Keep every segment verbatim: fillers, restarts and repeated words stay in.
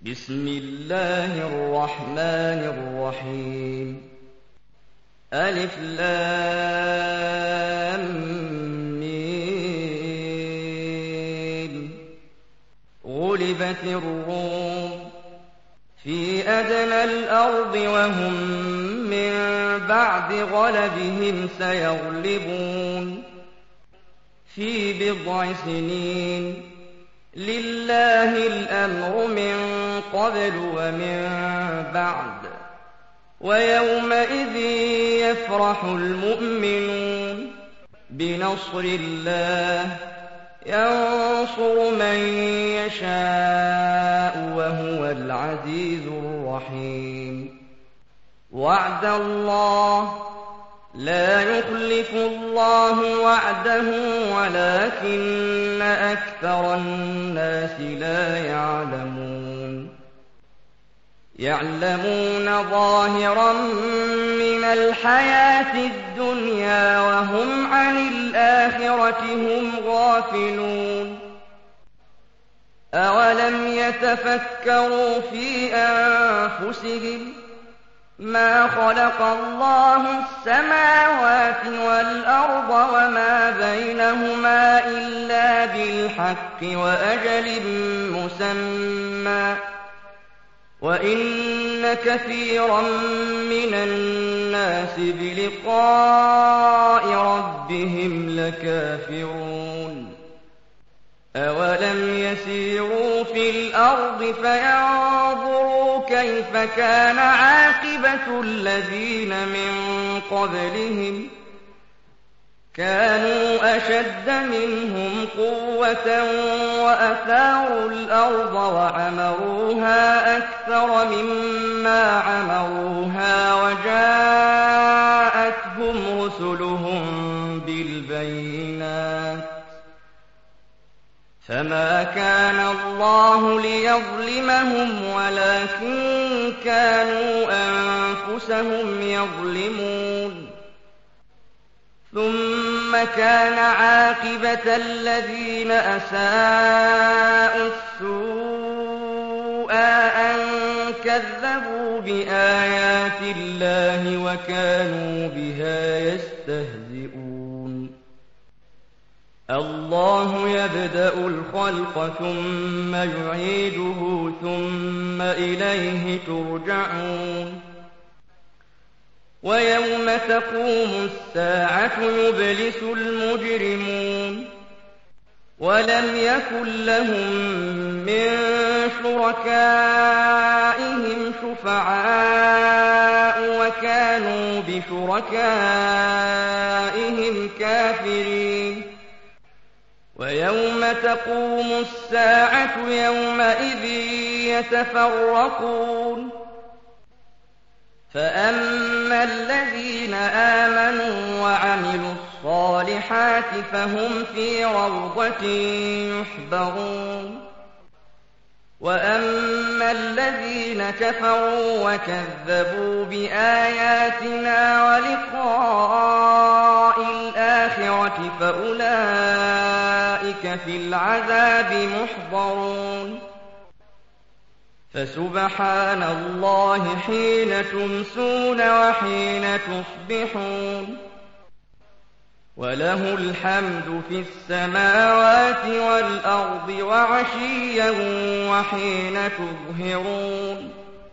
بسم الله الرحمن الرحيم ألف لام ميم غلبت الروم في أدنى الأرض وهم من بعد غلبهم سيغلبون في بضع سنين لله الأمر من قبل ومن بعد ويومئذ يفرح المؤمنون بنصر الله ينصر من يشاء وهو العزيز الرحيم وعد الله لا يخلف الله وعده ولكن أكثر الناس لا يعلمون يعلمون ظاهرا من الحياة الدنيا وهم عن الآخرة هم غافلون أولم يتفكروا في أنفسهم ما خلق الله السماوات والأرض وما بينهما إلا بالحق وأجل مسمى وإن كثيرا من الناس بلقاء ربهم لكافرون أولم يسيروا في الأرض فينظروا كيف كان عاقبة الذين من قبلهم كانوا أشد منهم قوة وأثاروا الأرض وعمروها أكثر مما عمروها وجاءتهم رسلهم بالبينات فما كان الله ليظلمهم ولكن كانوا أنفسهم يظلمون ثم كان عاقبة الذين أساءوا السوء أن كذبوا بآيات الله وكانوا بها يستهزئون الله يبدأ الخلق ثم يعيده ثم إليه ترجعون ويوم تقوم الساعة يبلس المجرمون ولم يكن لهم من شركائهم شفعاء وكانوا بشركائهم كافرين ويوم تقوم الساعة يومئذ يتفرقون فأما الذين آمنوا وعملوا الصالحات فهم في روضة يحبرون وأما الذين كفروا وكذبوا بآياتنا ولقاء الآخرة فأولئك في العذاب محضرون فسبحان الله حين تمسون وحين تصبحون وله الحمد في السماوات والأرض وعشيا وحين تظهرون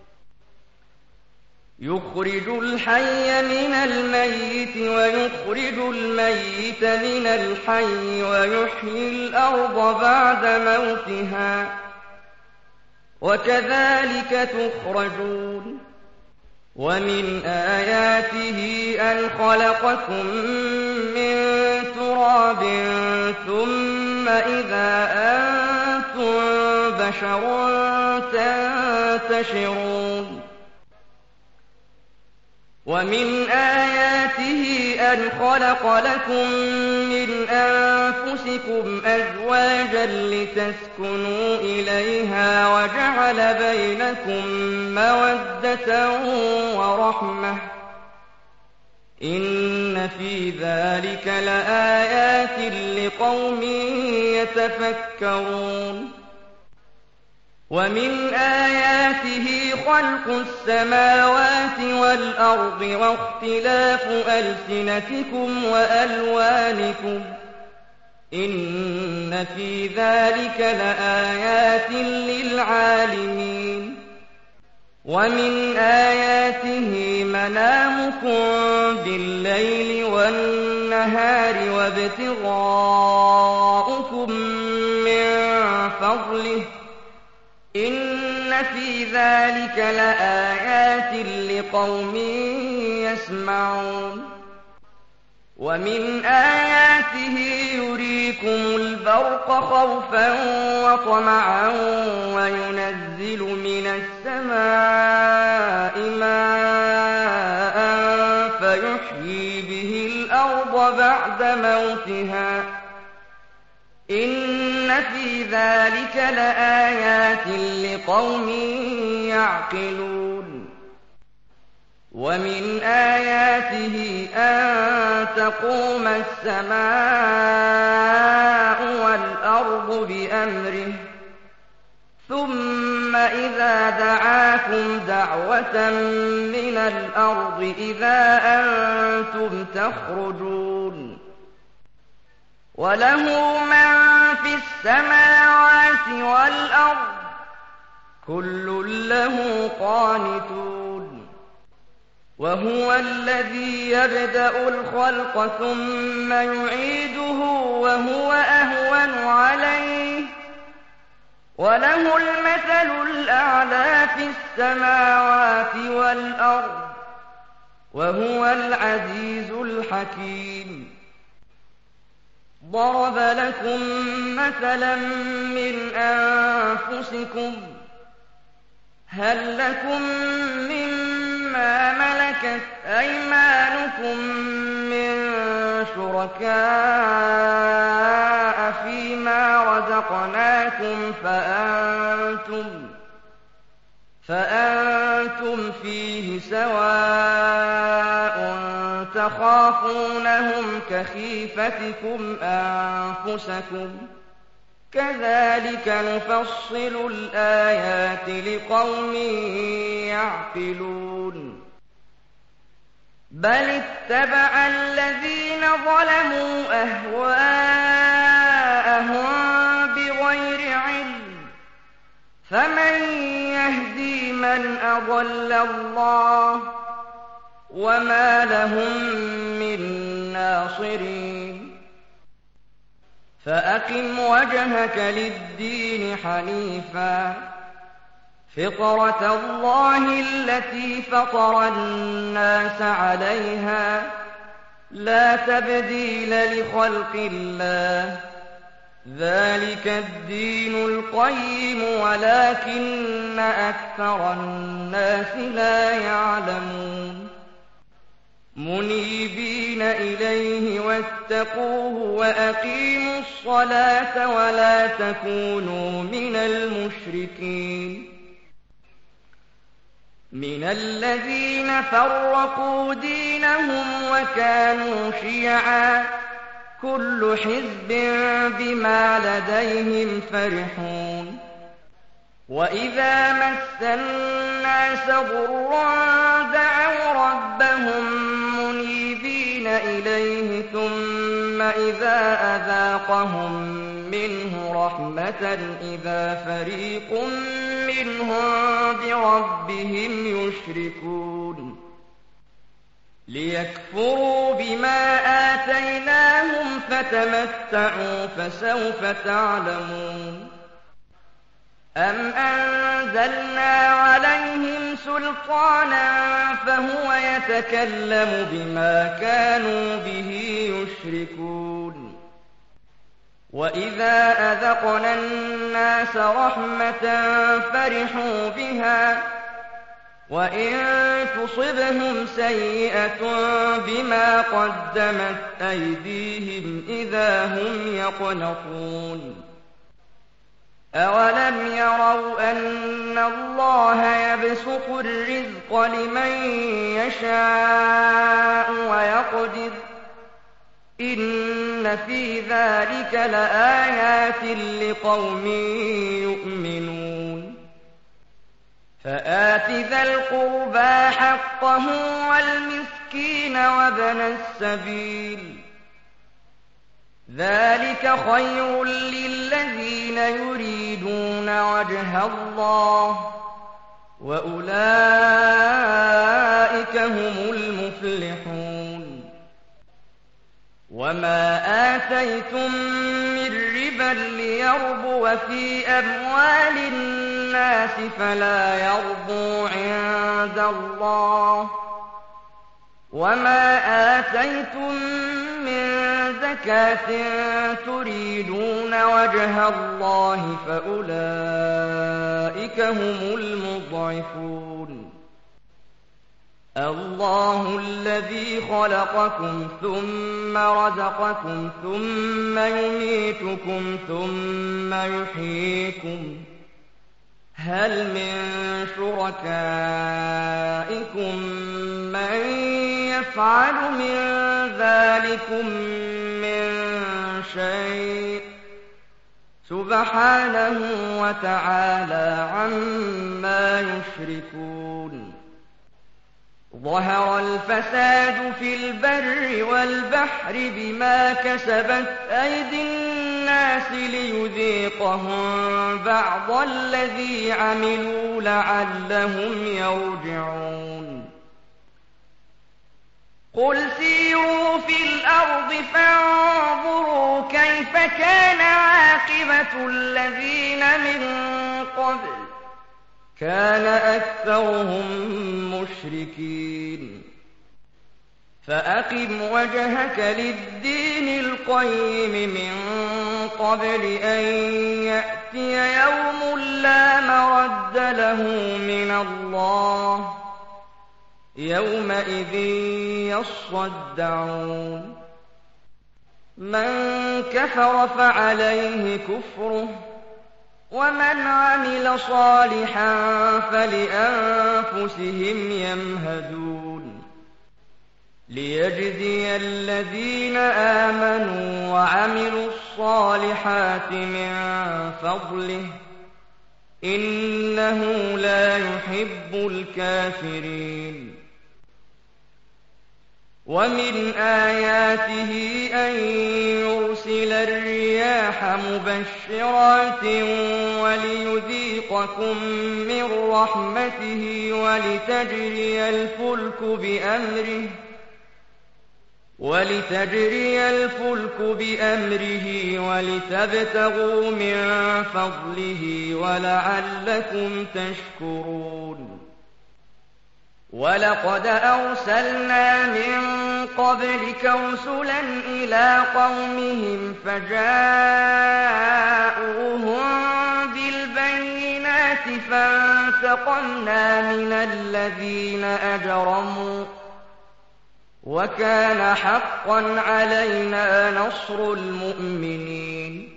يخرج الحي من الميت ويخرج الميت من الحي ويحيي الأرض بعد موتها وكذلك تخرجون ومن آياته أن خلقكم من تراب ثم إذا أنتم بشر تنتشرون ومن آياته أن خلق لكم من أنفسكم أزواجا لتسكنوا إليها وجعل بينكم مودة ورحمة إن في ذلك لآيات لقوم يتفكرون ومن آياته خلق السماوات والأرض واختلاف ألسنتكم وألوانكم إن في ذلك لآيات للعالمين ومن آياته منامكم بالليل والنهار وابتغاؤكم من فضله إن في ذلك لآيات لقوم يسمعون ومن آياته يريكم البرق خوفا وطمعا وينزل من السماء ماء فيحيي به الأرض بعد موتها إن في ذلك لآيات لقوم يعقلون ومن آياته أن تقوم السماء والأرض بأمره ثم إذا دعاكم دعوة من الأرض إذا أنتم تخرجون وله من في السماوات والأرض كل له قانتون وهو الذي يبدأ الخلق ثم يعيده وهو أهون عليه وله المثل الأعلى في السماوات والأرض وهو العزيز الحكيم ضرب لكم مثلا من أنفسكم هل لكم مما ملكت أيمانكم من شركاء فيما رزقناكم فأنتم, فأنتم فيه سواء تخافونهم كخيفتكم أنفسكم كذلك نفصل الآيات لقوم يعقلون بل اتبع الذين ظلموا أهواءهم بغير علم فمن يهدي من أضل الله وما لهم من ناصرين فأقم وجهك للدين حنيفا فطرة الله التي فطر الناس عليها لا تبديل لخلق الله ذلك الدين القيم ولكن أكثر الناس لا يعلمون منيبين إليه واتقوه وأقيموا الصلاة ولا تكونوا من المشركين من الذين فرقوا دينهم وكانوا شيعا كل حزب بما لديهم فرحون وإذا مس الناس ضر دعوا ربهم منيبين إليه ثم إذا أذاقهم منه رحمة إذا فريق منهم بربهم يشركون ليكفروا بما آتيناهم فتمتعوا فسوف تعلمون أم أنزلنا عليهم سلطانا فهو يتكلم بما كانوا به يشركون وإذا أذقنا الناس رحمة فرحوا بها وإن تصبهم سيئة بما قدمت أيديهم إذا هم يقنطون أولم يروا أن الله يبسط الرزق لمن يشاء ويقدر إن في ذلك لآيات لقوم يؤمنون فآت ذا القربى حقه والمسكين وابن السبيل ذلك خير للذين يريدون وجه الله وأولئك هم المفلحون وما آتيتم من ربا ليربو في أموال الناس فلا يربو عند الله وما آتيتم من زكاة تريدون وجه الله فأولئك هم المضعفون الله الذي خلقكم ثم رزقكم ثم يميتكم ثم يحييكم هل من شركائكم من يفعل من ذلكم من شيء سبحانه وتعالى عما يشركون ظهر الفساد في البر والبحر بما كسبت أيدي الناس ليذيقهم بعض الذي عملوا لعلهم يرجعون قل سيروا في الأرض فانظروا كيف كان عاقبة الذين من قبل كان أكثرهم مشركين فأقم وجهك للدين القيم من قبل أن يأتي يوم لا مرد له من الله يومئذ يصدعون من كفر فعليه كفره ومن عمل صالحا فلأنفسهم يمهدون ليجزي الذين آمنوا وعملوا الصالحات من فضله إنه لا يحب الكافرين ومن آياته أن يرسل الرياح مبشرات وليذيقكم من رحمته ولتجري الفلك بأمره ولتجري الفلك بأمره ولتبتغوا من فضله ولعلكم تشكرون ولقد أرسلنا من قبلك رسلا إلى قومهم فجاءوهم بالبينات فانتقمنا من الذين أجرموا وكان حقا علينا نصر المؤمنين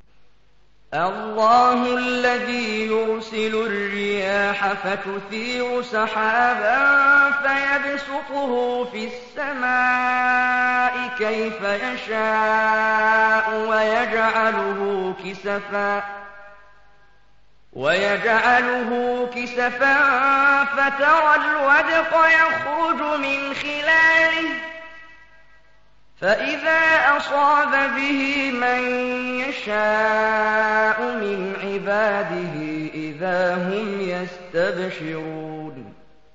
الله الذي يرسل الرياح فتثير سحابا فيبسطه في السماء كيف يشاء ويجعله كسفا ويجعله كسفا فترى الودق يخرج من خلاله فإذا أصاب به من يشاء من عباده إذا هم يستبشرون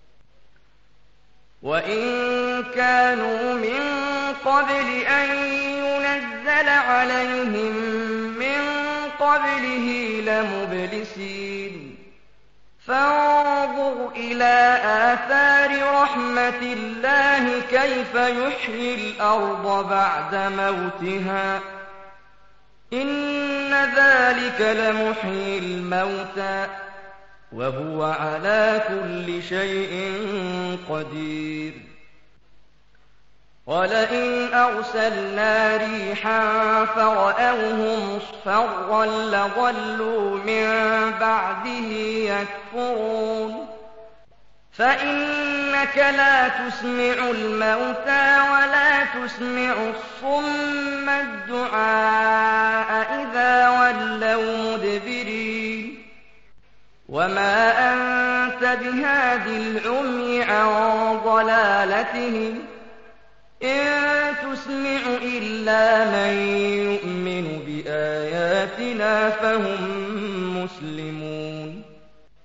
وإن كانوا من قبل أن ينزل عليهم من قبله لمبلسين فانظر إلى آثار رحمة الله كيف يحيي الأرض بعد موتها إن ذلك لمحيي الموتى وهو على كل شيء قدير ولئن أرسلنا ريحا فرأوه مصفرا لظلوا من بعده يكفرون فإنك لا تسمع الموتى ولا تسمع الصم الدعاء إذا ولوا مدبرين وما أنت بهاد العمي عن ضلالتهم إن تسمع إلا من يؤمن بآياتنا فهم مسلمون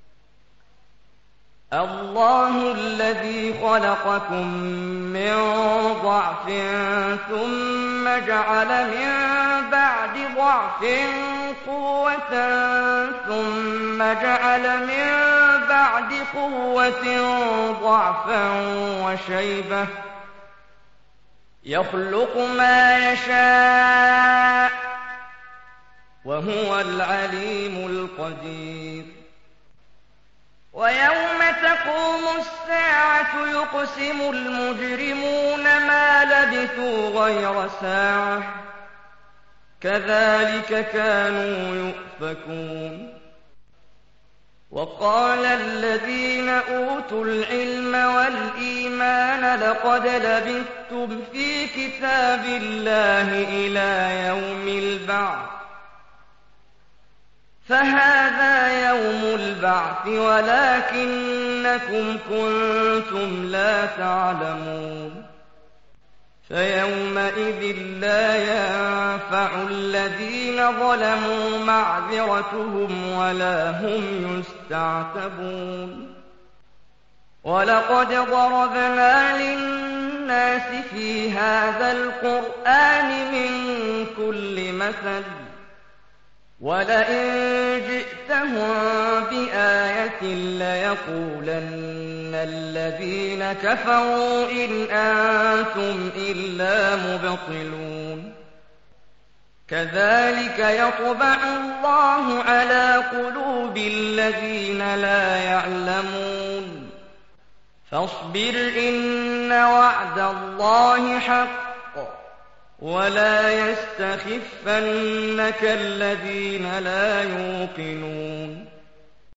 الله الذي خلقكم من ضعف ثم جعل من بعد ضعف قوة ثم جعل من بعد قوة ضعفا وشيبة يخلق ما يشاء وهو العليم القدير ويوم تقوم الساعة يقسم المجرمون ما لبثوا غير ساعة كذلك كانوا يؤفكون وقال الذين أوتوا العلم والإيمان لقد لبثتم في كتاب الله إلى يوم البعث فهذا يوم البعث ولكنكم كنتم لا تعلمون فيومئذ لا ينفع الذين ظلموا معذرتهم ولا هم يستعتبون ولقد ضربنا للناس في هذا القرآن من كل مثل ولئن جئتهم بآية ليقولن الذين كفروا إن أنتم إلا مبطلون كذلك يطبع الله على قلوب الذين لا يعلمون فاصبر إن وعد الله حق ولا يستخفنك الذين لا يوقنون